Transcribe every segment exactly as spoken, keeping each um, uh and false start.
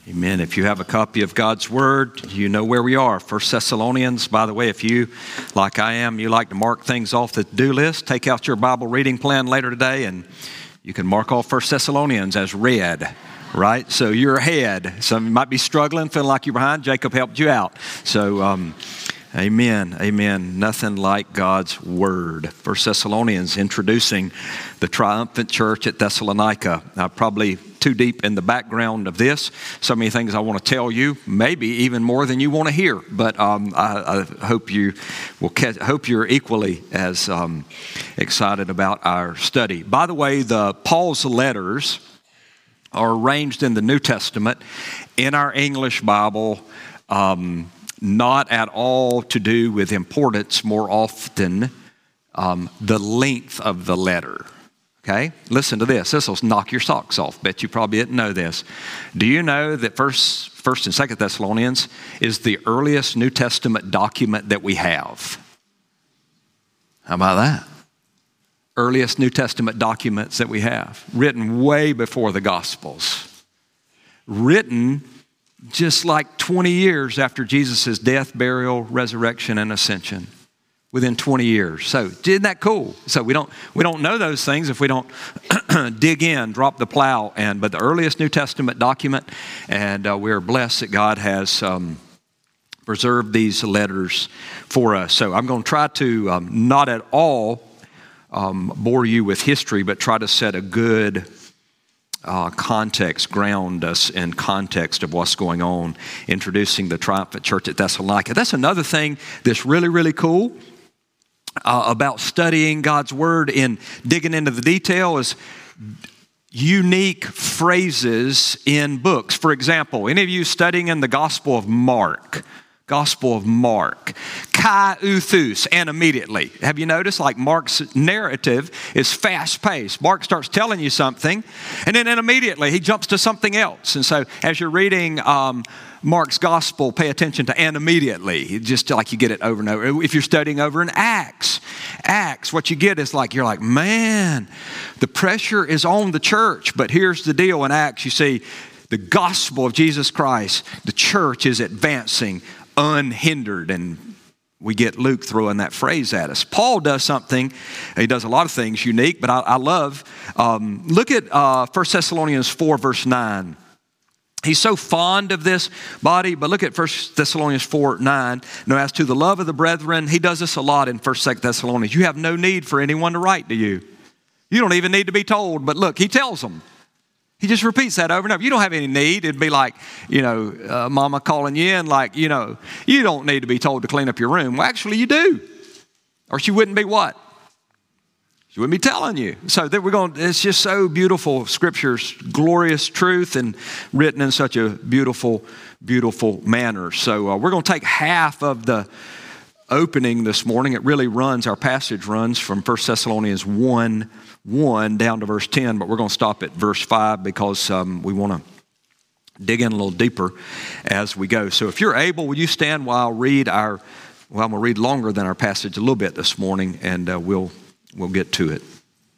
Amen. If you have a copy of God's Word, you know where we are. First Thessalonians. By the way, if you, like I am, you like to mark things off the to-do list, take out your Bible reading plan later today, and you can mark off First Thessalonians as read, right? So you're ahead. Some of you might be struggling, feeling like you're behind. Jacob helped you out. So, um, amen, amen. Nothing like God's Word. First Thessalonians, introducing the triumphant church at Thessalonica. Now, probably too deep in the background of this. So many things I want to tell you, maybe even more than you want to hear. But um, I, I hope you will catch, hope you're equally as um, excited about our study. By the way, the Paul's letters are arranged in the New Testament in our English Bible. Um, not at all to do with importance, more often um, the length of the letter. Okay, listen to this. This will knock your socks off. Bet you probably didn't know this. Do you know that First, First and Second Thessalonians is the earliest New Testament document that we have? How about that? Earliest New Testament documents that we have, written way before the Gospels, written just like twenty years after Jesus' death, burial, resurrection, and ascension. Within twenty years. So isn't that cool? So we don't we don't know those things if we don't dig in, drop the plow. And but the earliest New Testament document, and uh, we're blessed that God has um, preserved these letters for us. So I'm going to try to um, not at all um, bore you with history, but try to set a good uh, context, ground us in context of what's going on, introducing the triumphant church at Thessalonica. That's another thing that's really, really cool. Uh, about studying God's Word and digging into the detail is unique phrases in books. For example, any of you studying in the Gospel of Mark, Gospel of Mark, kai uthus, and immediately. Have you noticed like Mark's narrative is fast-paced. Mark starts telling you something, and then and immediately he jumps to something else. And so as you're reading um, Mark's gospel, pay attention to and immediately, just like you get it over and over. If you're studying over in Acts, Acts, what you get is like, you're like, man, the pressure is on the church. But here's the deal in Acts, you see the gospel of Jesus Christ, the church is advancing unhindered. And we get Luke throwing that phrase at us. Paul does something, he does a lot of things unique, but I, I love, um, look at uh, First Thessalonians four, verse nine. He's so fond of this body, but look at First Thessalonians four, nine. Now, as to the love of the brethren, he does this a lot in First Thessalonians. You have no need for anyone to write to you. You don't even need to be told, but look, he tells them. He just repeats that over and over. You don't have any need. It'd be like, you know, uh, mama calling you in like, you know, you don't need to be told to clean up your room. Well, actually, you do. Or she wouldn't be what? She wouldn't be telling you. So that we're going. It's just so beautiful. Scripture's glorious truth and written in such a beautiful, beautiful manner. So uh, we're going to take half of the opening this morning. It really runs. Our passage runs from First Thessalonians one, one down to verse ten. But we're going to stop at verse five because um, we want to dig in a little deeper as we go. So if you're able, will you stand while I read our? Well, I'm going to read longer than our passage a little bit this morning, and uh, we'll. We'll get to it.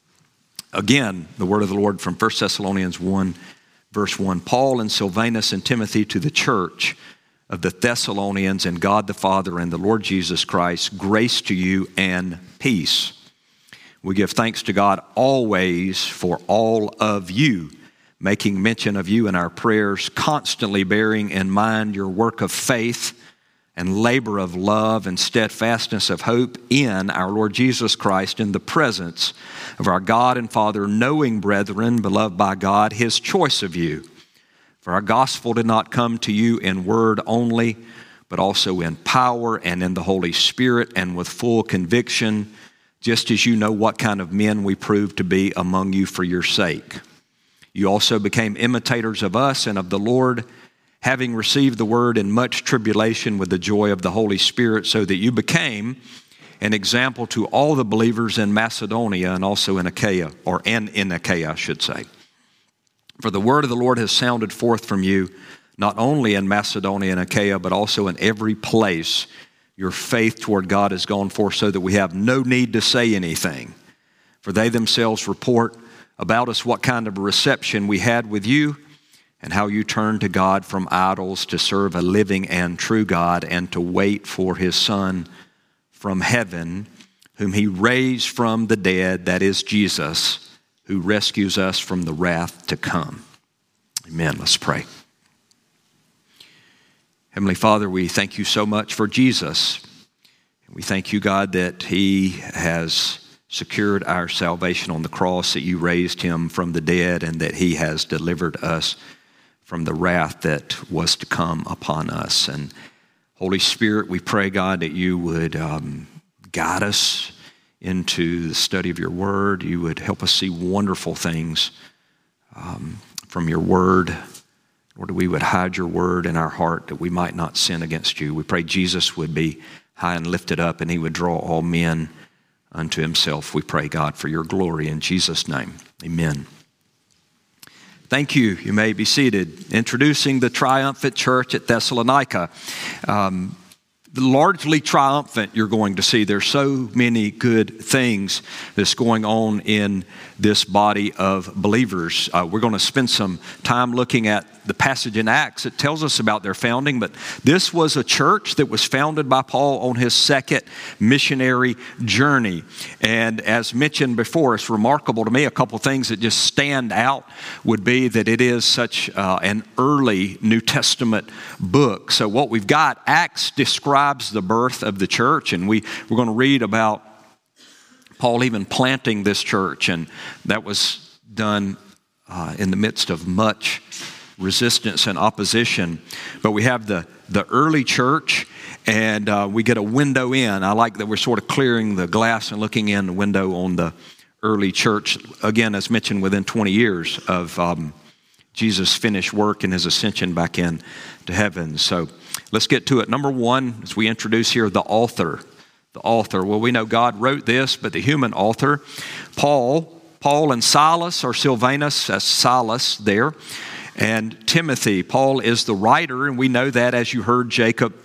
Again, the word of the Lord from First Thessalonians one, verse one. Paul and Silvanus and Timothy to the church of the Thessalonians, and God the Father and the Lord Jesus Christ, grace to you and peace. We give thanks to God always for all of you, making mention of you in our prayers, constantly bearing in mind your work of faith and labor of love and steadfastness of hope in our Lord Jesus Christ in the presence of our God and Father, knowing, brethren, beloved by God, his choice of you. For our gospel did not come to you in word only, but also in power and in the Holy Spirit and with full conviction, just as you know what kind of men we proved to be among you for your sake. You also became imitators of us and of the Lord, having received the word in much tribulation with the joy of the Holy Spirit, so that you became an example to all the believers in Macedonia and also in Achaia, or and in Achaia, I should say. For the word of the Lord has sounded forth from you, not only in Macedonia and Achaia, but also in every place. Your faith toward God has gone forth, so that we have no need to say anything. For they themselves report about us what kind of a reception we had with you, and how you turned to God from idols to serve a living and true God and to wait for his Son from heaven, whom he raised from the dead, that is Jesus, who rescues us from the wrath to come. Amen. Let's pray. Heavenly Father, we thank you so much for Jesus. We thank you, God, that he has secured our salvation on the cross, that you raised him from the dead, and that he has delivered us from the wrath that was to come upon us. And Holy Spirit, we pray, God, that you would um, guide us into the study of your word. You would help us see wonderful things um, from your word. Lord, we would hide your word in our heart that we might not sin against you. We pray Jesus would be high and lifted up and he would draw all men unto himself. We pray, God, for your glory in Jesus' name. Amen. Thank you. You may be seated. Introducing the triumphant church at Thessalonica. Um, largely triumphant, you're going to see. There's so many good things that's going on in this body of believers. Uh, we're going to spend some time looking at the passage in Acts. It tells us about their founding, but this was a church that was founded by Paul on his second missionary journey. And as mentioned before, it's remarkable to me. A couple things that just stand out would be that it is such uh, an early New Testament book. So what we've got, Acts describes the birth of the church, and we, we're going to read about Paul even planting this church, and that was done uh, in the midst of much resistance and opposition. But we have the, the early church, and uh, we get a window in. I like that we're sort of clearing the glass and looking in the window on the early church. Again, as mentioned, within twenty years of um, Jesus' finished work and his ascension back in to heaven. So let's get to it. Number one, as we introduce here, the author. The author. Well, we know God wrote this, but the human author, Paul, Paul and Silas, or Silvanus, as Silas there, and Timothy. Paul is the writer, and we know that as you heard Jacob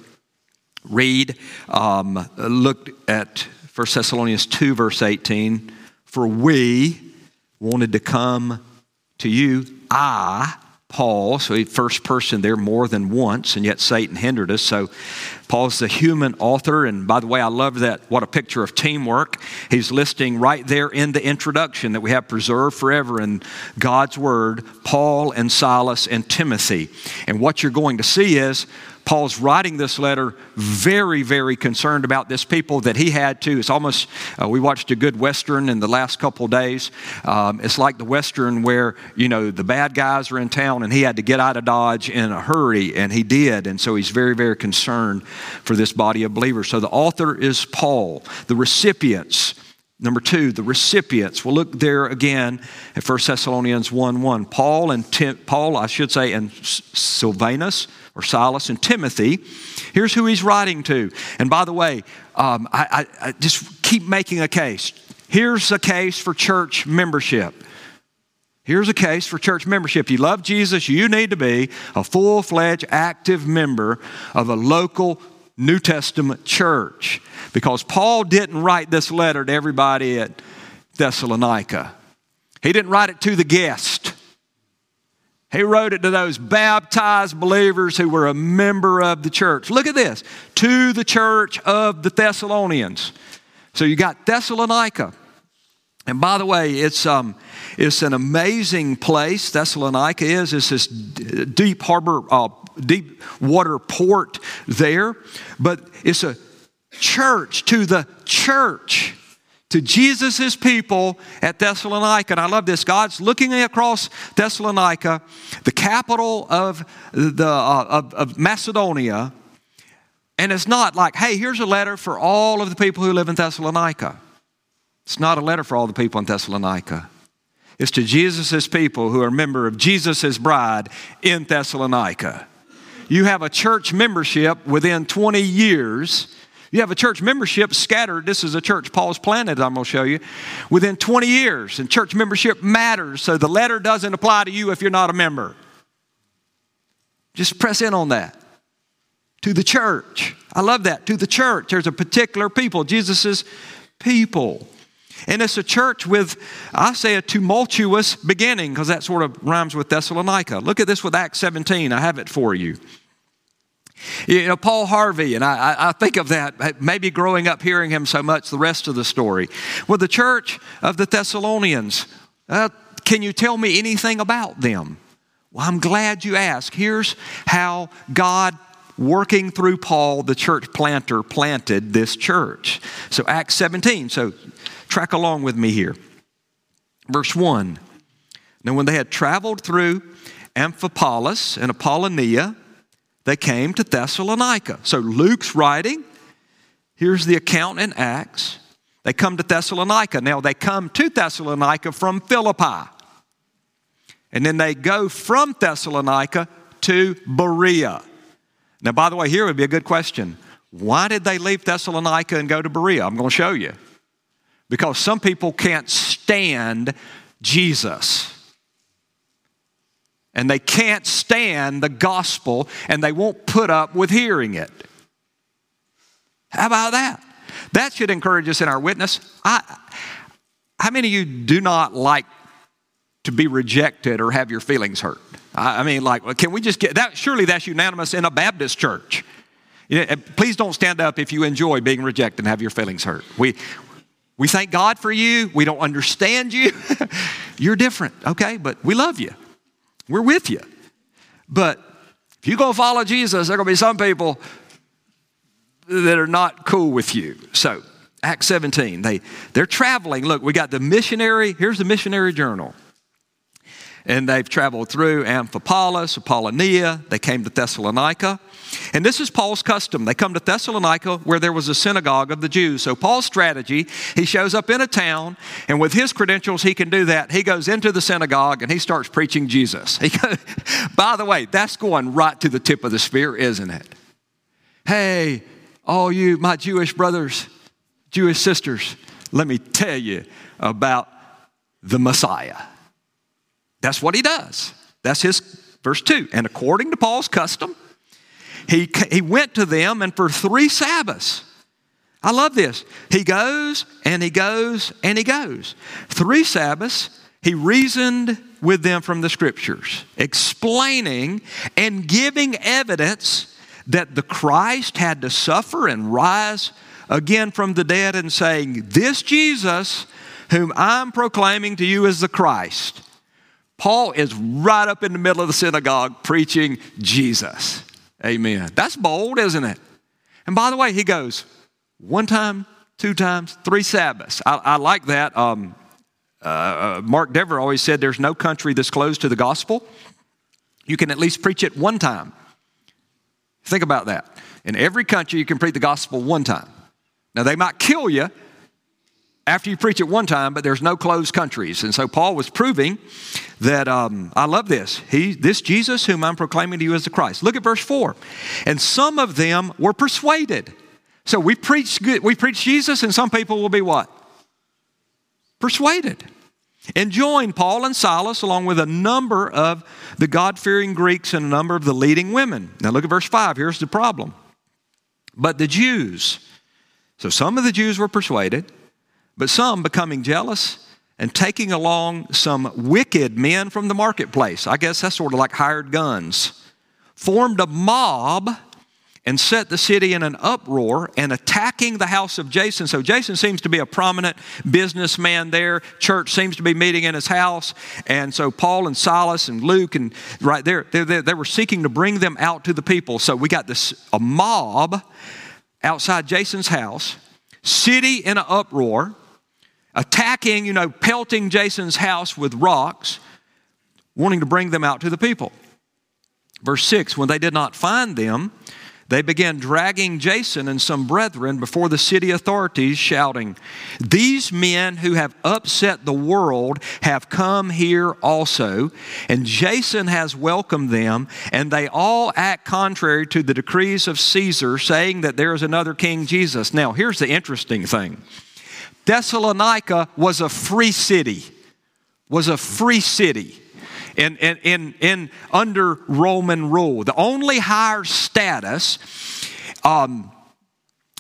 read. Um, look at First Thessalonians two, verse eighteen. For we wanted to come to you, I, Paul, so he first person there more than once, and yet Satan hindered us. So Paul's the human author, and by the way, I love that. What a picture of teamwork. He's listing right there in the introduction that we have preserved forever in God's Word, Paul and Silas and Timothy. And what you're going to see is Paul's writing this letter very, very concerned about this people that he had to. It's almost, uh, we watched a good Western in the last couple of days. Um, it's like the Western where, you know, the bad guys are in town and he had to get out of Dodge in a hurry, and he did. And so he's very, very concerned for this body of believers. So the author is Paul. The recipients, number two, the recipients. We'll look there again at First Thessalonians one one. Paul and Tim, Paul, I should say, and Silvanus, or Silas and Timothy. Here's who he's writing to. And by the way, um, I, I, I just keep making a case. Here's a case for church membership. Here's a case for church membership. If you love Jesus, you need to be a full-fledged, active member of a local New Testament church. Because Paul didn't write this letter to everybody at Thessalonica. He didn't write it to the guest. He wrote it to those baptized believers who were a member of the church. Look at this. To the church of the Thessalonians. So you got Thessalonica. And by the way, it's um, it's an amazing place. Thessalonica is. It's this deep harbor, uh, deep water port there. But it's a church to the church. To Jesus' people at Thessalonica. And I love this. God's looking across Thessalonica, the capital of, the, uh, of, of Macedonia. And it's not like, hey, here's a letter for all of the people who live in Thessalonica. It's not a letter for all the people in Thessalonica. It's to Jesus' people who are a member of Jesus' bride in Thessalonica. You have a church membership within twenty years. You have a church membership scattered. This is a church Paul's planted, I'm going to show you, within twenty years. And church membership matters. So the letter doesn't apply to you if you're not a member. Just press in on that. To the church. I love that. To the church. There's a particular people. Jesus' people. And it's a church with, I say, a tumultuous beginning, because that sort of rhymes with Thessalonica. Look at this with Acts seventeen. I have it for you. You know, Paul Harvey, and I, I think of that, maybe growing up hearing him so much, the rest of the story. Well, the church of the Thessalonians, uh, can you tell me anything about them? Well, I'm glad you asked. Here's how God, working through Paul, the church planter, planted this church. So Acts seventeen, so track along with me here. Verse one, now when they had traveled through Amphipolis and Apollonia, they came to Thessalonica. So Luke's writing, here's the account in Acts. They come to Thessalonica. Now they come to Thessalonica from Philippi. And then they go from Thessalonica to Berea. Now, by the way, here would be a good question. Why did they leave Thessalonica and go to Berea? I'm going to show you. Because some people can't stand Jesus. And they can't stand the gospel, and they won't put up with hearing it. How about that? That should encourage us in our witness. I, how many of you do not like to be rejected or have your feelings hurt? I, I mean, like, can we just get that? Surely that's unanimous in a Baptist church. You know, please don't stand up if you enjoy being rejected and have your feelings hurt. We we thank God for you. We don't understand you. You're different, okay? But we love you. We're with you. But if you go follow Jesus, there are going to be some people that are not cool with you. So, Acts seventeen, they, they're traveling. Look, we got the missionary, here's the missionary journal. And they've traveled through Amphipolis, Apollonia. They came to Thessalonica. And this is Paul's custom. They come to Thessalonica where there was a synagogue of the Jews. So Paul's strategy, he shows up in a town, and with his credentials, he can do that. He goes into the synagogue and he starts preaching Jesus. He goes, by the way, that's going right to the tip of the spear, isn't it? Hey, all you, my Jewish brothers, Jewish sisters, let me tell you about the Messiah. That's what he does. That's his, verse two. And according to Paul's custom, he, he went to them, and for three Sabbaths, I love this. He goes and he goes and he goes. Three Sabbaths, he reasoned with them from the scriptures, explaining and giving evidence that the Christ had to suffer and rise again from the dead, and saying, this Jesus whom I'm proclaiming to you is the Christ. Paul is right up in the middle of the synagogue preaching Jesus. Amen. That's bold, isn't it? And by the way, he goes one time, two times, three Sabbaths. I, I like that. Um, uh, Mark Dever always said there's no country that's closed to the gospel. You can at least preach it one time. Think about that. In every country, you can preach the gospel one time. Now, they might kill you after you preach it one time, but there's no closed countries. And so Paul was proving that, um, I love this. He, this Jesus whom I'm proclaiming to you is the Christ. Look at verse four. And some of them were persuaded. So we preach, we preach Jesus, and some people will be what? Persuaded. And joined Paul and Silas along with a number of the God-fearing Greeks and a number of the leading women. Now look at verse five. Here's the problem. But the Jews, so some of the Jews were persuaded, but some, becoming jealous and taking along some wicked men from the marketplace, I guess that's sort of like hired guns, formed a mob and set the city in an uproar, and attacking the house of Jason. So Jason seems to be a prominent businessman there. Church seems to be meeting in his house. And so Paul and Silas and Luke, and right there, they, they, they were seeking to bring them out to the people. So we got this a mob outside Jason's house, city in an uproar, attacking, you know, pelting Jason's house with rocks, wanting to bring them out to the people. Verse six, when they did not find them, they began dragging Jason and some brethren before the city authorities, shouting, these men who have upset the world have come here also, and Jason has welcomed them, and they all act contrary to the decrees of Caesar, saying that there is another king, Jesus. Now, here's the interesting thing. Thessalonica was a free city, was a free city. In, in, in, in under Roman rule. The only higher status um,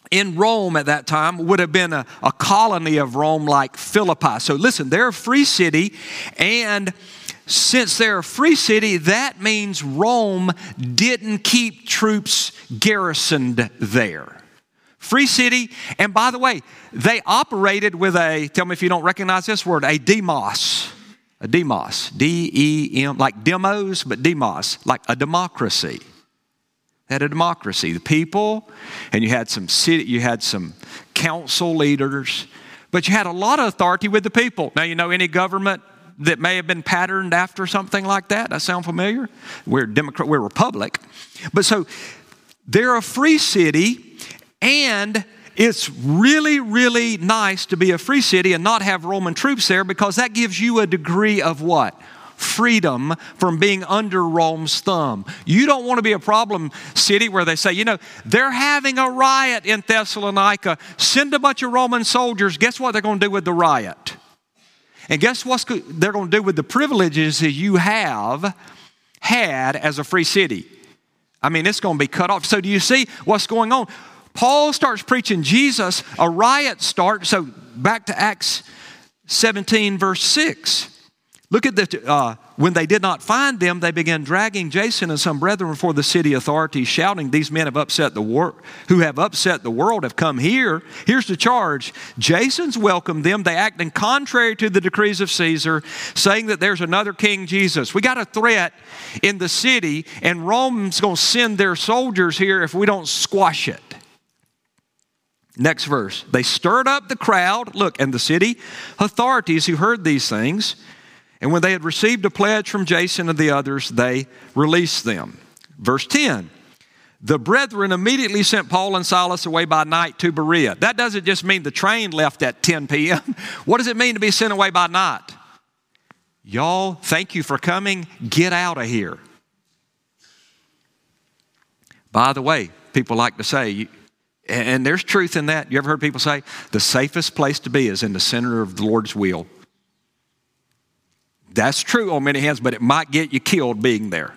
in Rome at that time would have been a, a colony of Rome like Philippi. So listen, they're a free city, and since they're a free city, that means Rome didn't keep troops garrisoned there. Free city, and by the way, they operated with a, tell me if you don't recognize this word, a demos. A demos. D E M, like demos, but demos, like a democracy. They had a democracy. The people, and you had some city, you had some council leaders, but you had a lot of authority with the people. Now, you know any government that may have been patterned after something like that? That sound familiar? We're Democrat, we're Republic. But so they're a free city, and it's really, really nice to be a free city and not have Roman troops there, because that gives you a degree of what? Freedom from being under Rome's thumb. You don't want to be a problem city where they say, you know, they're having a riot in Thessalonica. Send a bunch of Roman soldiers. Guess what they're going to do with the riot? And guess what they're going to do with the privileges that you have had as a free city? I mean, it's going to be cut off. So do you see what's going on? Paul starts preaching Jesus. A riot starts. So back to Acts seventeen, verse six. Look at the, uh, when they did not find them, they began dragging Jason and some brethren before the city authorities, shouting, these men have upset the wor- who have upset the world have come here. Here's the charge. Jason's welcomed them. They acting contrary to the decrees of Caesar, saying that there's another king, Jesus. We got a threat in the city, and Rome's going to send their soldiers here if we don't squash it. Next verse. They stirred up the crowd. Look, and the city authorities who heard these things, and when they had received a pledge from Jason and the others, they released them. Verse ten, the brethren immediately sent Paul and Silas away by night to Berea. That doesn't just mean the train left at ten p.m. What does it mean to be sent away by night? Y'all, thank you for coming. Get out of here. By the way, people like to say, and there's truth in that. You ever heard people say, the safest place to be is in the center of the Lord's will? That's true on many hands, but it might get you killed being there.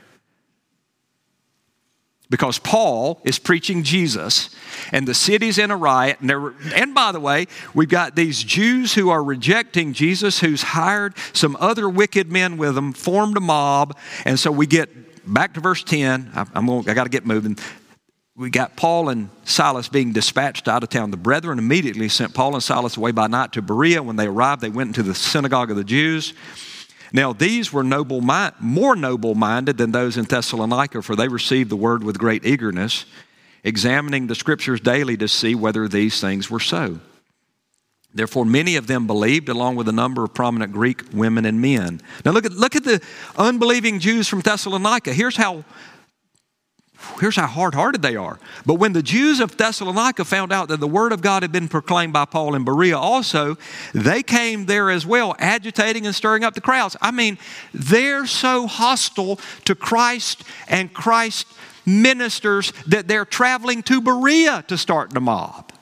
Because Paul is preaching Jesus, and the city's in a riot. And, and by the way, we've got these Jews who are rejecting Jesus, who's hired some other wicked men with them, formed a mob. And so we get back to verse ten. I, I'm going, I got to get moving. We got Paul and Silas being dispatched out of town. The brethren immediately sent Paul and Silas away by night to Berea. When they arrived, they went into the synagogue of the Jews. Now, these were noble, more noble-minded than those in Thessalonica, for they received the word with great eagerness, examining the scriptures daily to see whether these things were so. Therefore, many of them believed, along with a number of prominent Greek women and men. Now, look at, look at the unbelieving Jews from Thessalonica. Here's how Here's how hard-hearted they are. But when the Jews of Thessalonica found out that the word of God had been proclaimed by Paul in Berea also, they came there as well, agitating and stirring up the crowds. I mean, they're so hostile to Christ and Christ ministers that they're traveling to Berea to start the mob.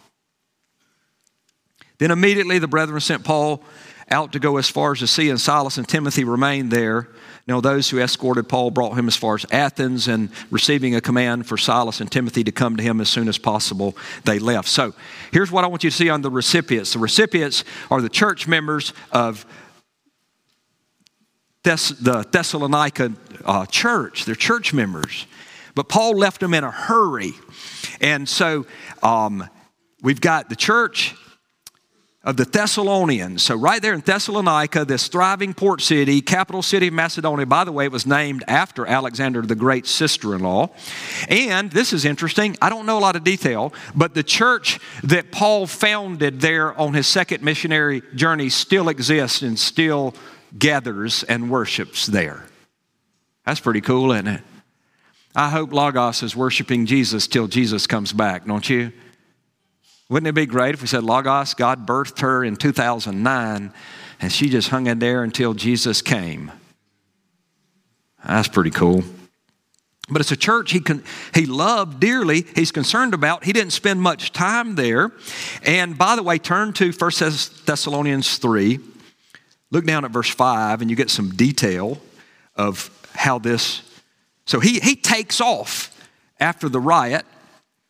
Then immediately the brethren sent Paul out to go as far as the sea, and Silas and Timothy remained there. Now those who escorted Paul brought him as far as Athens, and receiving a command for Silas and Timothy to come to him as soon as possible, they left. So here's what I want you to see on the recipients. The recipients are the church members of Thess- the Thessalonica uh, church. They're church members. But Paul left them in a hurry. And so um, we've got the church of the Thessalonians. So right there in Thessalonica, this thriving port city, capital city of Macedonia. By the way, it was named after Alexander the Great's sister-in-law. And this is interesting. I don't know a lot of detail, but the church that Paul founded there on his second missionary journey still exists and still gathers and worships there. That's pretty cool, isn't it? I hope Logos is worshiping Jesus till Jesus comes back, don't you? Wouldn't it be great if we said, Logos, God birthed her in two thousand nine, and she just hung in there until Jesus came? That's pretty cool. But it's a church he con- he loved dearly, he's concerned about. He didn't spend much time there. And by the way, turn to First Thessalonians three. Look down at verse five, and you get some detail of how this... So he, he takes off after the riot.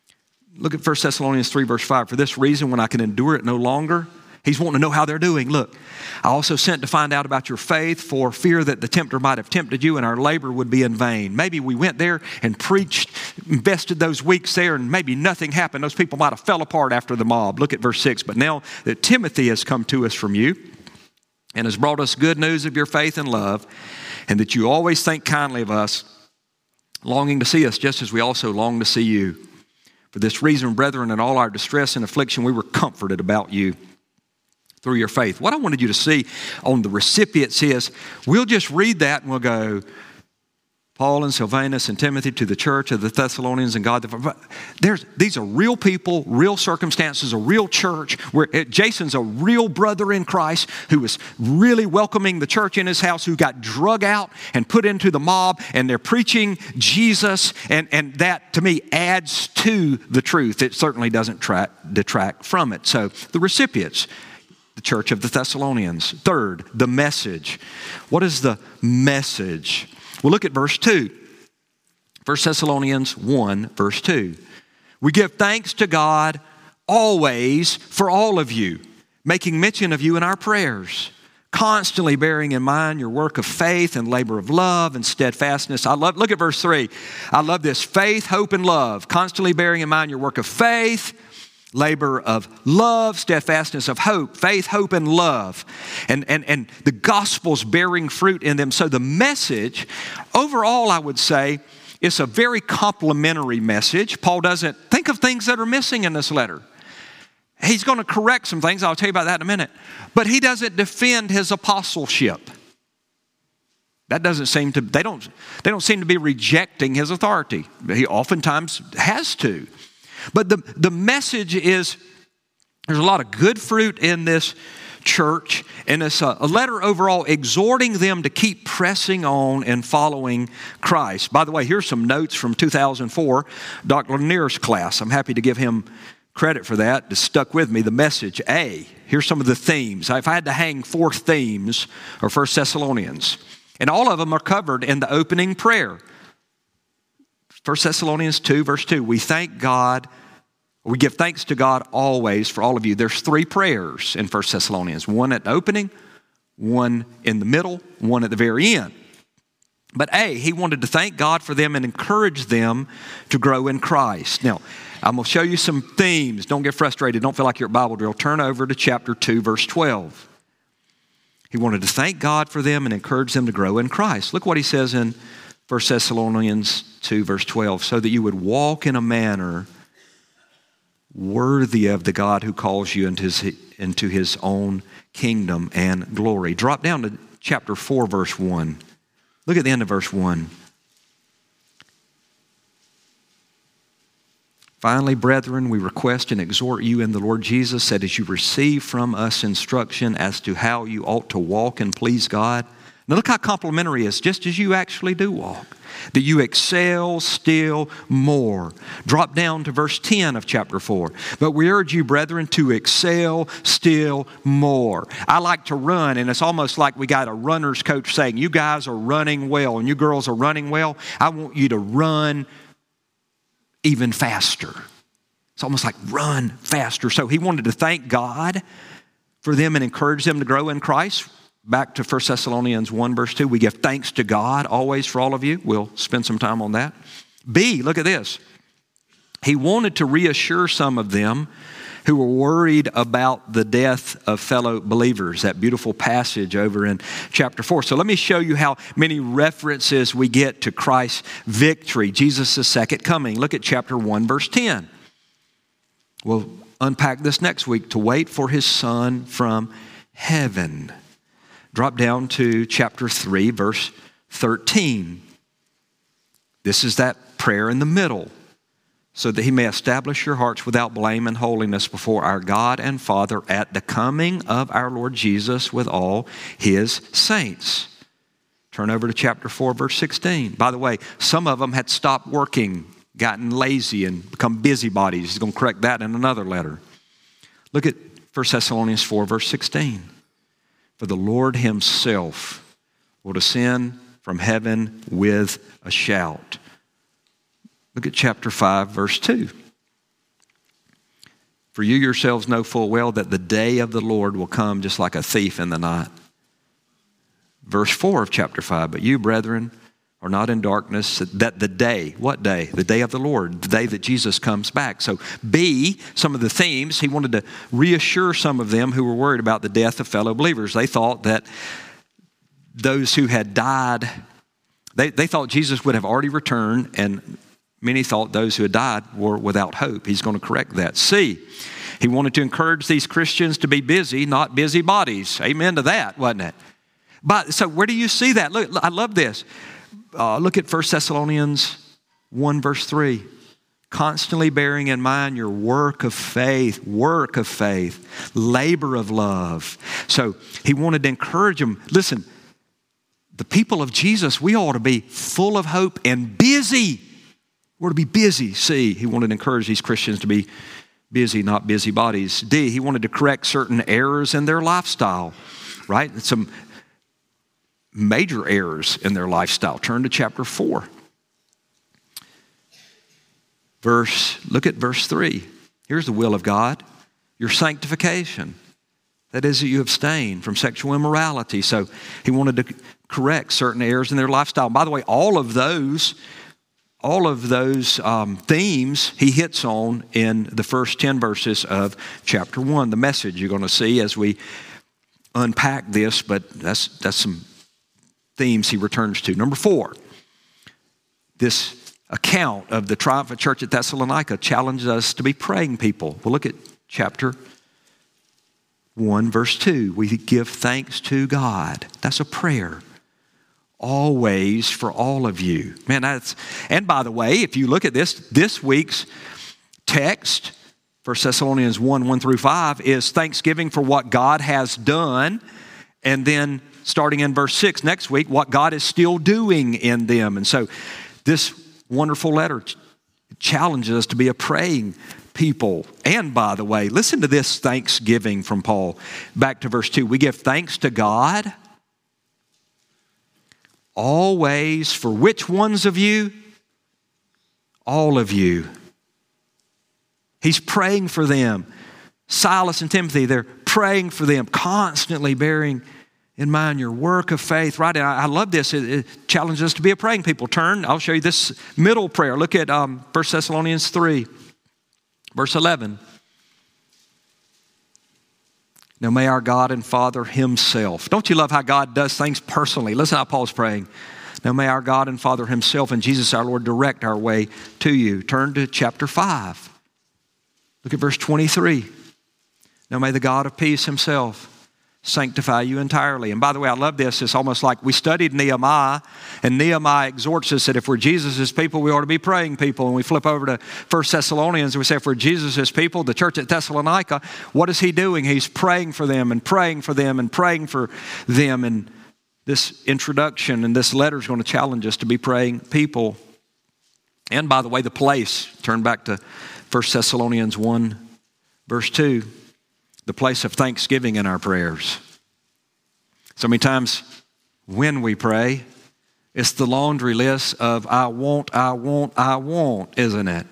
Look at First Thessalonians three, verse five. For this reason, when I can endure it no longer, he's wanting to know how they're doing. Look, I also sent to find out about your faith for fear that the tempter might have tempted you and our labor would be in vain. Maybe we went there and preached, invested those weeks there, and maybe nothing happened. Those people might have fell apart after the mob. Look at verse six. But now that Timothy has come to us from you and has brought us good news of your faith and love, and that you always think kindly of us, longing to see us just as we also long to see you. For this reason, brethren, in all our distress and affliction, we were comforted about you through your faith. What I wanted you to see on the recipients is, we'll just read that and we'll go, Paul and Silvanus and Timothy to the church of the Thessalonians and God. The, there's, these are real people, real circumstances, a real church. Where Jason's a real brother in Christ who was really welcoming the church in his house, who got drug out and put into the mob, and they're preaching Jesus. And, and that, to me, adds to the truth. It certainly doesn't track, detract from it. So the recipients, the church of the Thessalonians. Third, the message. What is the message? Well, look at verse two. First Thessalonians one, verse two. We give thanks to God always for all of you, making mention of you in our prayers, constantly bearing in mind your work of faith and labor of love and steadfastness. I love, look at verse three. I love this. Faith, hope, and love. Constantly bearing in mind your work of faith, labor of love, steadfastness of hope, faith, hope, and love. And, and, and the gospel's bearing fruit in them. So the message, overall, I would say, is a very complimentary message. Paul doesn't think of things that are missing in this letter. He's going to correct some things. I'll tell you about that in a minute. But he doesn't defend his apostleship. That doesn't seem to, they don't, they don't seem to be rejecting his authority. He oftentimes has to. But the, the message is, there's a lot of good fruit in this church, and it's a, a letter overall exhorting them to keep pressing on and following Christ. By the way, here's some notes from two thousand four, Doctor Lanier's class. I'm happy to give him credit for that. It stuck with me. The message, A, here's some of the themes. If I had to hang four themes, or First Thessalonians, and all of them are covered in the opening prayer. First Thessalonians two, verse two, we thank God, we give thanks to God always for all of you. There's three prayers in First Thessalonians, one at the opening, one in the middle, one at the very end. But A, he wanted to thank God for them and encourage them to grow in Christ. Now, I'm going to show you some themes. Don't get frustrated. Don't feel like you're at Bible drill. Turn over to chapter two, verse twelve. He wanted to thank God for them and encourage them to grow in Christ. Look what he says in First Thessalonians two, verse twelve, so that you would walk in a manner worthy of the God who calls you into his, into his own kingdom and glory. Drop down to chapter four, verse one. Look at the end of verse one. Finally, brethren, we request and exhort you in the Lord Jesus that as you receive from us instruction as to how you ought to walk and please God. Now look how complimentary it is, just as you actually do walk, that you excel still more. Drop down to verse ten of chapter four. But we urge you, brethren, to excel still more. I like to run, and it's almost like we got a runner's coach saying, you guys are running well, and you girls are running well. I want you to run even faster. It's almost like run faster. So he wanted to thank God for them and encourage them to grow in Christ. Back to First Thessalonians one, verse two, we give thanks to God always for all of you. We'll spend some time on that. B, look at this. He wanted to reassure some of them who were worried about the death of fellow believers, that beautiful passage over in chapter four. So let me show you how many references we get to Christ's victory, Jesus' second coming. Look at chapter one, verse ten. We'll unpack this next week. To wait for his Son from heaven. Drop down to chapter three, verse thirteen. This is that prayer in the middle. So that he may establish your hearts without blame and holiness before our God and Father at the coming of our Lord Jesus with all his saints. Turn over to chapter four, verse sixteen. By the way, some of them had stopped working, gotten lazy, and become busybodies. He's going to correct that in another letter. Look at First Thessalonians four, verse sixteen. For the Lord himself will descend from heaven with a shout. Look at chapter five, verse two. For you yourselves know full well that the day of the Lord will come just like a thief in the night. Verse four of chapter five, but you, brethren, are not in darkness, that the day, what day? The day of the Lord, the day that Jesus comes back. So B, some of the themes, he wanted to reassure some of them who were worried about the death of fellow believers. They thought that those who had died, they, they thought Jesus would have already returned, and many thought those who had died were without hope. He's going to correct that. C, he wanted to encourage these Christians to be busy, not busybodies. Amen to that, wasn't it? But so where do you see that? Look, I love this. Uh, look at First Thessalonians one verse three. Constantly bearing in mind your work of faith, work of faith, labor of love. So he wanted to encourage them. Listen, the people of Jesus, we ought to be full of hope and busy. We're to be busy. C, he wanted to encourage these Christians to be busy, not busybodies. D, he wanted to correct certain errors in their lifestyle, right? Some major errors in their lifestyle. Turn to chapter four. Verse, look at verse three. Here's the will of God, your sanctification. That is, that you abstain from sexual immorality. So he wanted to correct certain errors in their lifestyle. By the way, all of those, all of those um, themes he hits on in the first ten verses of chapter one. The message you're going to see as we unpack this, but that's that's some themes he returns to. Number four, this account of the triumphant church at Thessalonica challenges us to be praying people. We'll look at chapter one, verse two. We give thanks to God. That's a prayer. Always for all of you. Man, that's, and by the way, if you look at this, this week's text, First Thessalonians one, one through five, is thanksgiving for what God has done. And then starting in verse six next week, what God is still doing in them. And so this wonderful letter challenges us to be a praying people. And by the way, listen to this thanksgiving from Paul. Back to verse two. We give thanks to God always for which ones of you? All of you. He's praying for them. Silas and Timothy, they're praying for them, constantly bearing in mind your work of faith. Right? And I, I love this. It, it challenges us to be a praying people. Turn, I'll show you this middle prayer. Look at um, First Thessalonians three, verse eleven. Now may our God and Father himself. Don't you love how God does things personally? Listen how Paul's praying. Now may our God and Father himself and Jesus our Lord direct our way to you. Turn to chapter five. Look at verse twenty-three. Now may the God of peace himself sanctify you entirely. And by the way, I love this. It's almost like we studied Nehemiah, and Nehemiah exhorts us that if we're Jesus' people, we ought to be praying people. And we flip over to First Thessalonians, and we say if we're Jesus' people, the church at Thessalonica, what is he doing? He's praying for them and praying for them and praying for them. And this introduction and this letter is going to challenge us to be praying people. And by the way, the place, turn back to First Thessalonians one, verse two. The place of thanksgiving in our prayers. So many times when we pray, it's the laundry list of I want, I want, I want, isn't it?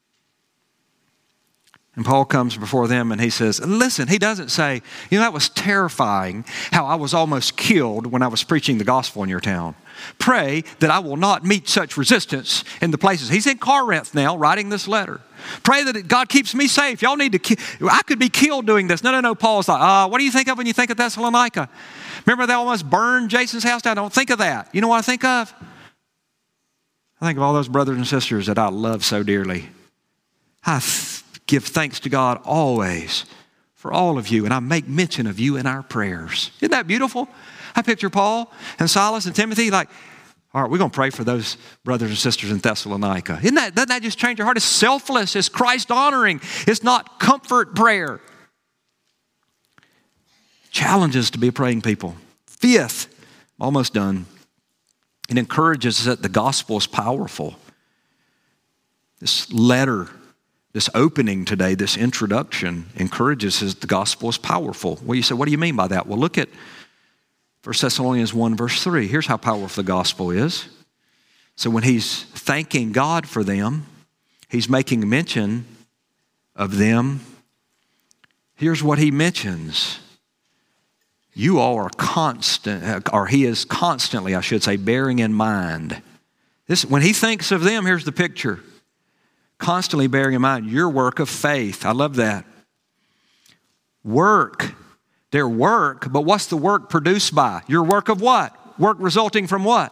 And Paul comes before them and he says, and listen, he doesn't say, you know, that was terrifying how I was almost killed when I was preaching the gospel in your town. Pray that I will not meet such resistance in the places. He's in Corinth now writing this letter. Pray that God keeps me safe. Y'all need to, ki- I could be killed doing this. No, no, no. Paul's like, uh, what do you think of when you think of Thessalonica? Remember they almost burned Jason's house down? Don't think of that. You know what I think of? I think of all those brothers and sisters that I love so dearly. I th- give thanks to God always for all of you, and I make mention of you in our prayers. Isn't that beautiful? I picture Paul and Silas and Timothy like, all right, we're going to pray for those brothers and sisters in Thessalonica. Isn't that, doesn't that just change your heart? It's selfless. It's Christ-honoring. It's not comfort prayer. Challenges to be a praying people. Fifth, almost done. It encourages us that the gospel is powerful. This letter, this opening today, this introduction encourages us that the gospel is powerful. Well, you say, what do you mean by that? Well, look at First Thessalonians one, verse three. Here's how powerful the gospel is. So when he's thanking God for them, he's making mention of them here's what he mentions. You all are constant, or he is constantly, I should say, bearing in mind. This, when he thinks of them, here's the picture. Constantly bearing in mind your work of faith. I love that. Work. Their work, but what's the work produced by? Your work of what? Work resulting from what?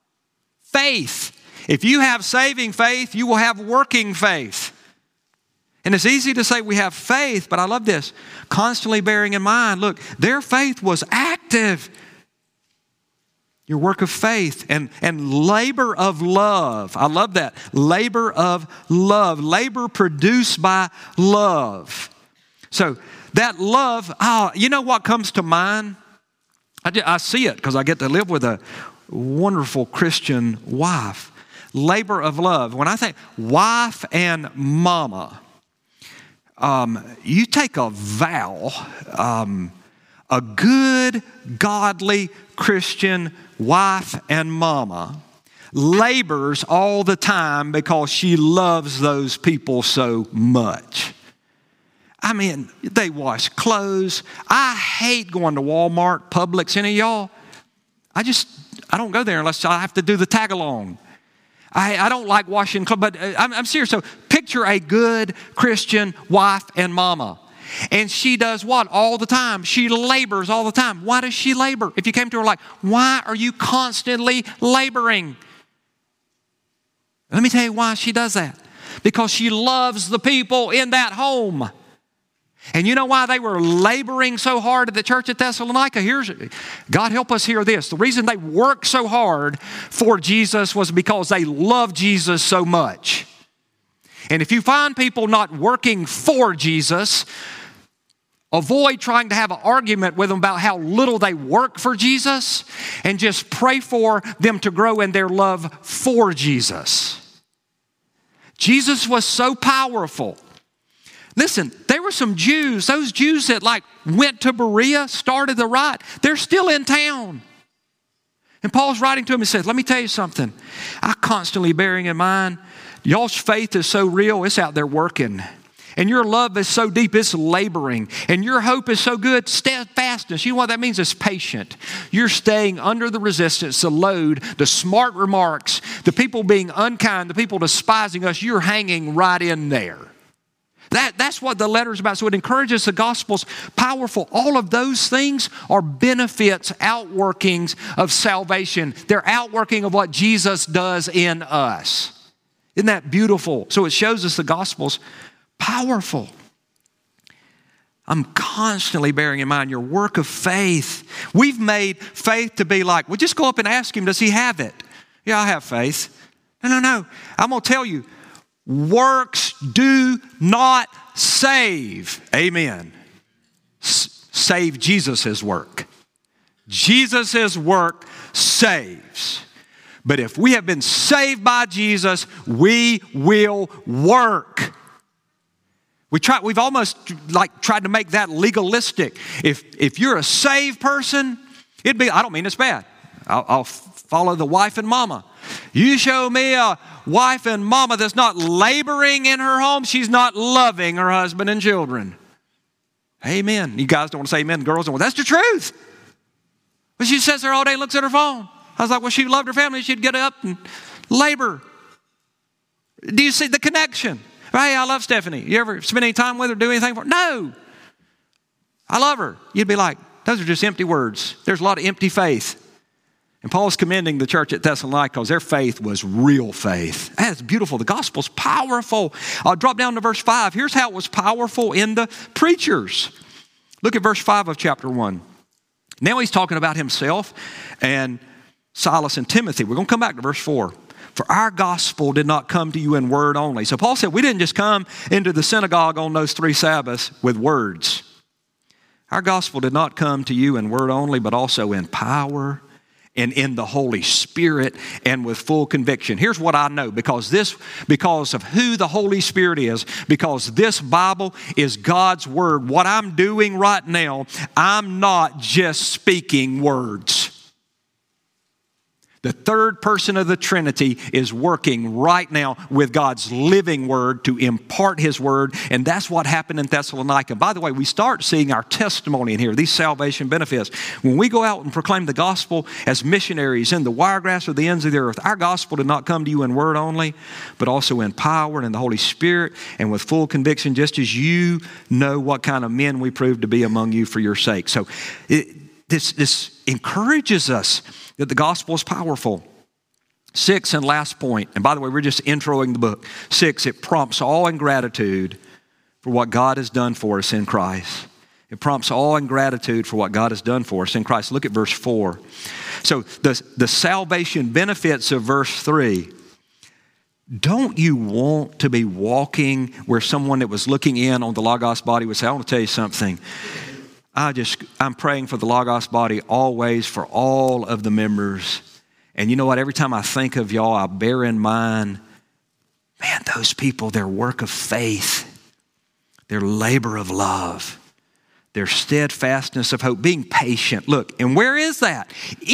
Faith. If you have saving faith, you will have working faith. And it's easy to say we have faith, but I love this. Constantly bearing in mind, look, their faith was active. Your work of faith and, and labor of love. I love that. Labor of love. Labor produced by love. So that love, oh, you know what comes to mind? I, just, I see it because I get to live with a wonderful Christian wife. Labor of love. When I think wife and mama, um, you take a vow, um, a good, godly Christian wife and mama labors all the time because she loves those people so much. I mean, they wash clothes. I hate going to Walmart, Publix, any of y'all. I just, I don't go there unless I have to do the tag along. I, I don't like washing clothes, but I'm, I'm serious. So picture a good Christian wife and mama. And she does what all the time? She labors all the time. Why does she labor? If you came to her like, why are you constantly laboring? Let me tell you why she does that. Because she loves the people in that home. And you know why they were laboring so hard at the church at Thessalonica? Here's, God help us hear this. The reason they worked so hard for Jesus was because they loved Jesus so much. And if you find people not working for Jesus, avoid trying to have an argument with them about how little they work for Jesus, and just pray for them to grow in their love for Jesus. Jesus was so powerful. Listen, there were some Jews, those Jews that like went to Berea, started the riot, they're still in town. And Paul's writing to them and says, let me tell you something. I constantly bearing in mind, y'all's faith is so real, it's out there working. And your love is so deep, it's laboring. And your hope is so good, steadfastness. You know what that means? It's patient. You're staying under the resistance, the load, the smart remarks, the people being unkind, the people despising us. You're hanging right in there. That, that's what the letter is about. So it encourages the gospel's powerful. All of those things are benefits, outworkings of salvation. They're outworking of what Jesus does in us. Isn't that beautiful? So it shows us the gospel's powerful. I'm constantly bearing in mind your work of faith. We've made faith to be like, well, just go up and ask him, does he have it? Yeah, I have faith. No, no, no. I'm going to tell you, works do not save. Amen. S- save Jesus' work. Jesus' work saves. But if we have been saved by Jesus, we will work. We try, we've almost like tried to make that legalistic. If, if you're a saved person, it'd be, I don't mean it's bad. I'll, I'll follow the wife and mama. You show me a wife and mama that's not laboring in her home, she's not loving her husband and children. Amen. You guys don't want to say amen. Girls don't. Well, that's the truth. But she sits there all day and looks at her phone. I was like, well, she loved her family. She'd get up and labor. Do you see the connection? Hey, I love Stephanie. You ever spend any time with her, do anything for her? No. I love her. You'd be like, those are just empty words. There's a lot of empty faith. And Paul's commending the church at Thessalonica because their faith was real faith. That's beautiful. The gospel's powerful. I'll drop down to verse five. Here's how it was powerful in the preachers. Look at verse five of chapter one. Now he's talking about himself and Silas and Timothy. We're going to come back to verse four. For our gospel did not come to you in word only. So Paul said we didn't just come into the synagogue on those three Sabbaths with words. Our gospel did not come to you in word only, but also in power and in the Holy Spirit and with full conviction. Here's what I know, because this, because of who the Holy Spirit is, because this Bible is God's word. What I'm doing right now, I'm not just speaking words. The third person of the Trinity is working right now with God's living word to impart his word, and that's what happened in Thessalonica. By the way, we start seeing our testimony in here, these salvation benefits. When we go out and proclaim the gospel as missionaries in the wiregrass or the ends of the earth, our gospel did not come to you in word only, but also in power and in the Holy Spirit and with full conviction, just as you know what kind of men we proved to be among you for your sake. So it, this, this encourages us that the gospel is powerful. Six, and last point, and by the way, we're just introing the book. Six, it prompts awe and gratitude for what God has done for us in Christ. It prompts awe and gratitude for what God has done for us in Christ. Look at verse four. So the, the salvation benefits of verse three. Don't you want to be walking where someone that was looking in on the Logos body would say, I want to tell you something. I just, I'm praying for the Logos body always for all of the members. And you know what? Every time I think of y'all, I bear in mind, man, those people, their work of faith, their labor of love, their steadfastness of hope, being patient. Look, and where is that?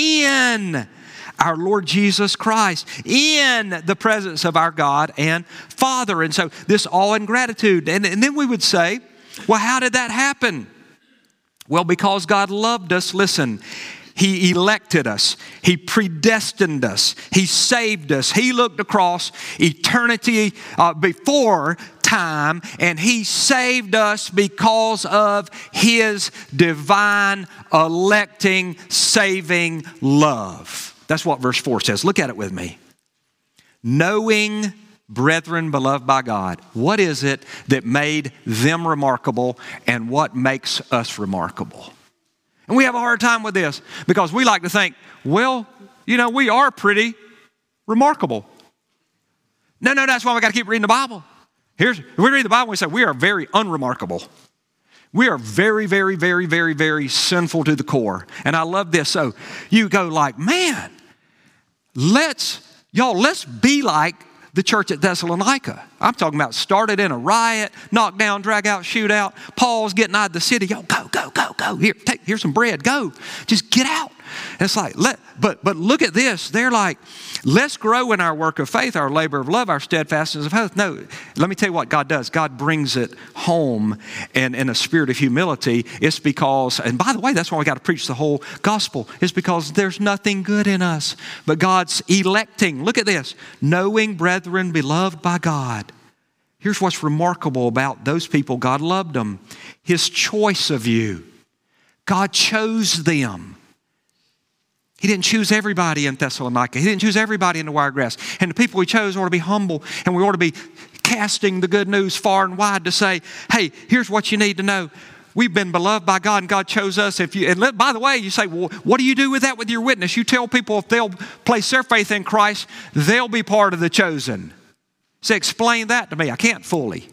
In our Lord Jesus Christ, in the presence of our God and Father. And so this awe and gratitude. And, and then we would say, well, how did that happen? Well, because God loved us, listen, He elected us. He predestined us. He saved us. He looked across eternity uh, before time, and He saved us because of His divine, electing, saving love. That's what verse four says. Look at it with me. Knowing, brethren, beloved by God, what is it that made them remarkable and what makes us remarkable? And we have a hard time with this because we like to think, well, you know, we are pretty remarkable. No, no, that's why we got to keep reading the Bible. Here's, if we read the Bible, we say we are very unremarkable. We are very, very, very, very, very sinful to the core. And I love this. So you go like, man, let's, y'all, let's be like the church at Thessalonica. I'm talking about started in a riot, knock down, drag out, shoot out. Paul's getting out of the city. Yo, go, go, go, go. Here, take, here's some bread. Go. Just get out. And it's like, let, but, but look at this. They're like, let's grow in our work of faith, our labor of love, our steadfastness of hope. No, let me tell you what God does. God brings it home and in a spirit of humility. It's because, and by the way, that's why we got to preach the whole gospel. It's because there's nothing good in us, but God's electing. Look at this. Knowing, brethren, beloved by God. Here's what's remarkable about those people. God loved them. His choice of you. God chose them. He didn't choose everybody in Thessalonica. He didn't choose everybody in the Wiregrass. And the people He chose ought to be humble, and we ought to be casting the good news far and wide to say, hey, here's what you need to know. We've been beloved by God, and God chose us. If you, and let, by the way, you say, well, what do you do with that with your witness? You tell people if they'll place their faith in Christ, they'll be part of the chosen. Say, explain that to me. I can't fully.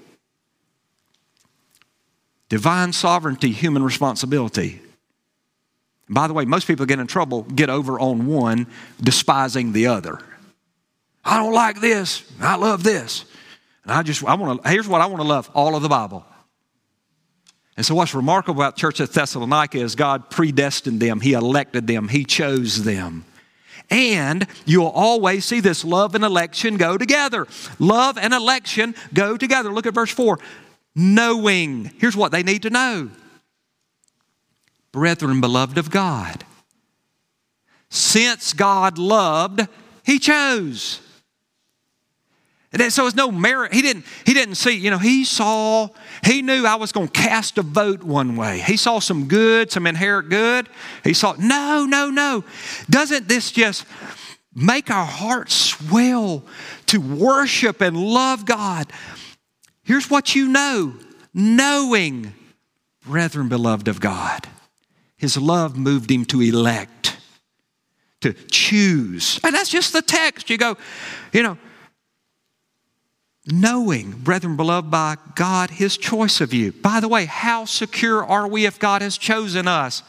Divine sovereignty, human responsibility. By the way, most people get in trouble, get over on one, despising the other. I don't like this. I love this. And I just, I want to, here's what I want to love, all of the Bible. And so what's remarkable about the church at Thessalonica is God predestined them. He elected them. He chose them. And you'll always see this love and election go together. Love and election go together. Look at verse four. Knowing. Here's what they need to know. Brethren, beloved of God. Since God loved, He chose. And so it's no merit. He didn't, he didn't see, you know, He saw, He knew I was going to cast a vote one way. He saw some good, some inherent good. He saw, no, no, no. Doesn't this just make our hearts swell to worship and love God? Here's what you know. Knowing, brethren, beloved of God. His love moved Him to elect, to choose. And that's just the text. You go, you know, knowing, brethren, beloved by God, His choice of you. By the way, how secure are we if God has chosen us?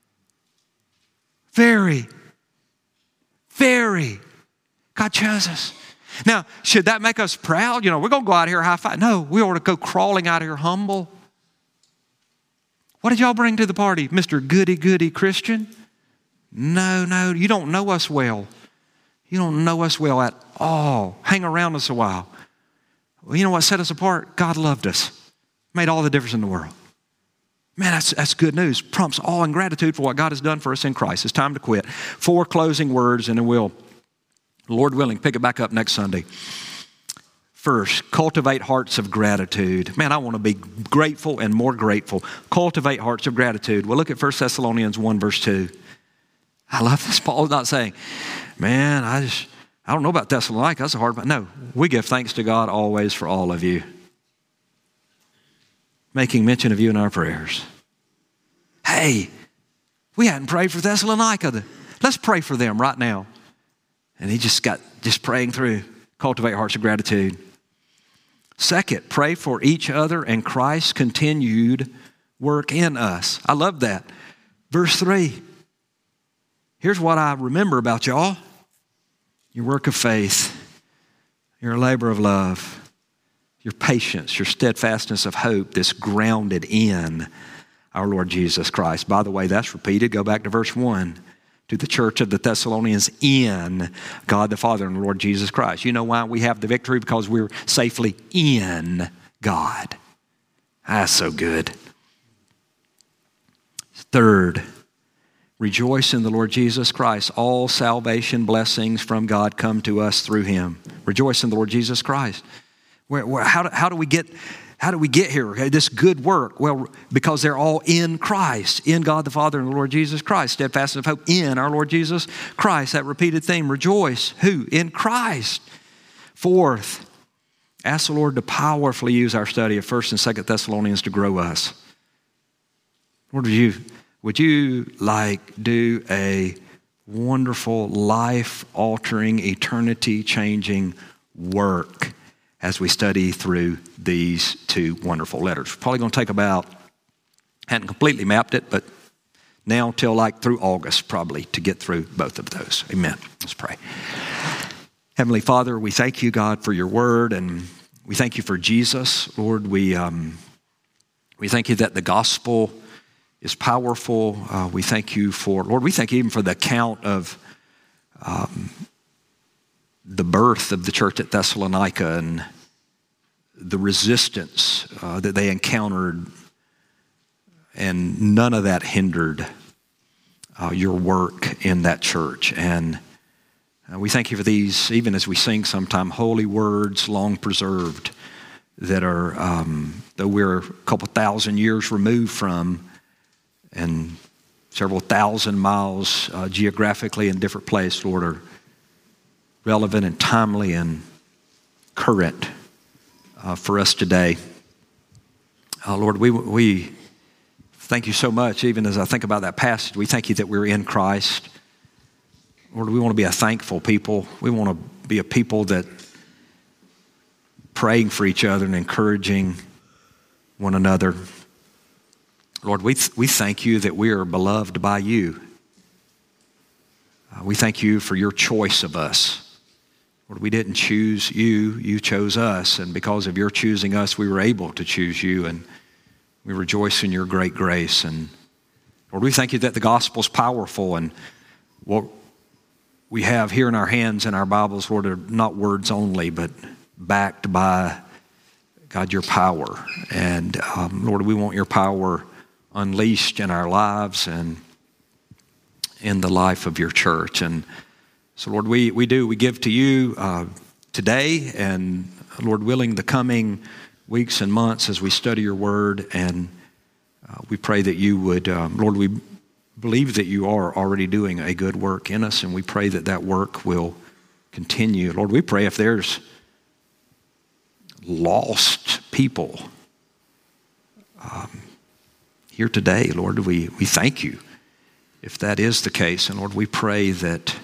Very, very. God chose us. Now, should that make us proud? You know, we're going to go out here high five. No, we ought to go crawling out of here humble. What did y'all bring to the party, Mister Goody-Goody Christian? No, no, you don't know us well. You don't know us well at all. Hang around us a while. Well, you know what set us apart? God loved us. Made all the difference in the world. Man, that's, that's good news. Prompts awe and gratitude for what God has done for us in Christ. It's time to quit. Four closing words, and then we'll, Lord willing, pick it back up next Sunday. First, cultivate hearts of gratitude. Man, I want to be grateful and more grateful. Cultivate hearts of gratitude. We'll look at First Thessalonians one, verse two. I love this. Paul's not saying, man, I just, I don't know about Thessalonica. That's a hard one. No, we give thanks to God always for all of you, making mention of you in our prayers. Hey, we hadn't prayed for Thessalonica. Let's pray for them right now. And he just got, just praying through, cultivate hearts of gratitude. Second, pray for each other and Christ's continued work in us. I love that. Verse three, here's what I remember about y'all. Your work of faith, your labor of love, your patience, your steadfastness of hope that's grounded in our Lord Jesus Christ. By the way, that's repeated. Go back to verse one. To the church of the Thessalonians in God the Father and the Lord Jesus Christ. You know why we have the victory? Because we're safely in God. That's so good. Third, rejoice in the Lord Jesus Christ. All salvation blessings from God come to us through him. Rejoice in the Lord Jesus Christ. Where, where, how, do, how do we get... How do we get here? Okay, this good work? Well, because they're all in Christ, in God the Father and the Lord Jesus Christ. Steadfastness of hope in our Lord Jesus Christ. That repeated theme, rejoice. Who? In Christ. Fourth, ask the Lord to powerfully use our study of First and Second Thessalonians to grow us. Lord, would you, would you like do a wonderful, life-altering, eternity-changing work as we study through these two wonderful letters? We're probably going to take about, hadn't completely mapped it, but now till like through August probably to get through both of those. Amen. Let's pray. Heavenly Father, we thank you, God, for your word, and we thank you for Jesus. Lord, we, um, we thank you that the gospel is powerful. Uh, we thank you for, Lord, we thank you even for the account of um, the birth of the church at Thessalonica and the resistance uh, that they encountered, and none of that hindered uh, your work in that church. And uh, we thank you for these, even as we sing sometime, holy words long preserved that are, um, though we're a couple thousand years removed from and several thousand miles uh, geographically in different places, Lord, are relevant and timely and current uh, for us today. Uh, Lord, we we thank you so much. Even as I think about that passage, we thank you that we're in Christ. Lord, we want to be a thankful people. We want to be a people that praying for each other and encouraging one another. Lord, we th- we thank you that we are beloved by you. Uh, we thank you for your choice of us. Lord, we didn't choose you, you chose us, and because of your choosing us, we were able to choose you, and we rejoice in your great grace. And Lord, we thank you that the gospel's powerful, and what we have here in our hands and our Bibles, Lord, are not words only, but backed by, God, your power. And um, Lord, we want your power unleashed in our lives and in the life of your church. And so, Lord, we, we do, we give to you uh, today, and Lord willing, the coming weeks and months as we study your word. And uh, we pray that you would, um, Lord, we believe that you are already doing a good work in us, and we pray that that work will continue. Lord, we pray if there's lost people um, here today, Lord, we, we thank you if that is the case. And Lord, we pray that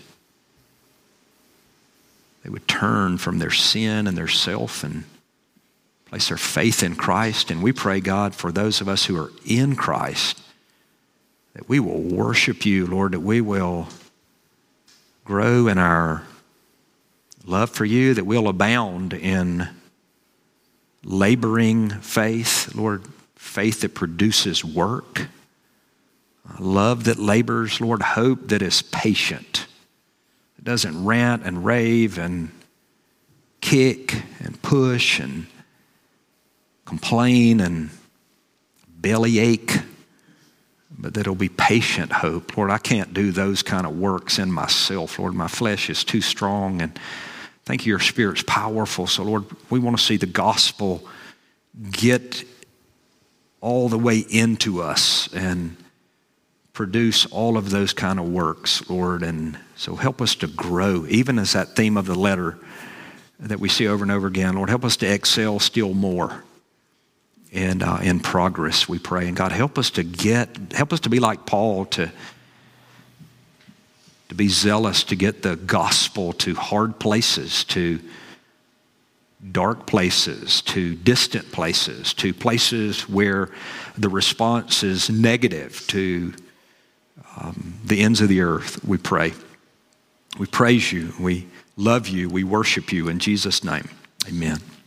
they would turn from their sin and their self and place their faith in Christ. And we pray, God, for those of us who are in Christ, that we will worship you, Lord, that we will grow in our love for you, that we'll abound in laboring faith, Lord, faith that produces work, love that labors, Lord, hope that is patient, that doesn't rant and rave and kick and push and complain and bellyache, but that it'll be patient hope. Lord, I can't do those kind of works in myself. Lord, my flesh is too strong, and thank you, your Spirit's powerful. So, Lord, we want to see the gospel get all the way into us and produce all of those kind of works, Lord. And so help us to grow, even as that theme of the letter that we see over and over again. Lord, help us to excel still more and uh, in progress, we pray. And God, help us to get, help us to be like Paul, to, to be zealous to get the gospel to hard places, to dark places, to distant places, to places where the response is negative, to um, the ends of the earth, we pray. We praise you. We love you. We worship you in Jesus' name. Amen.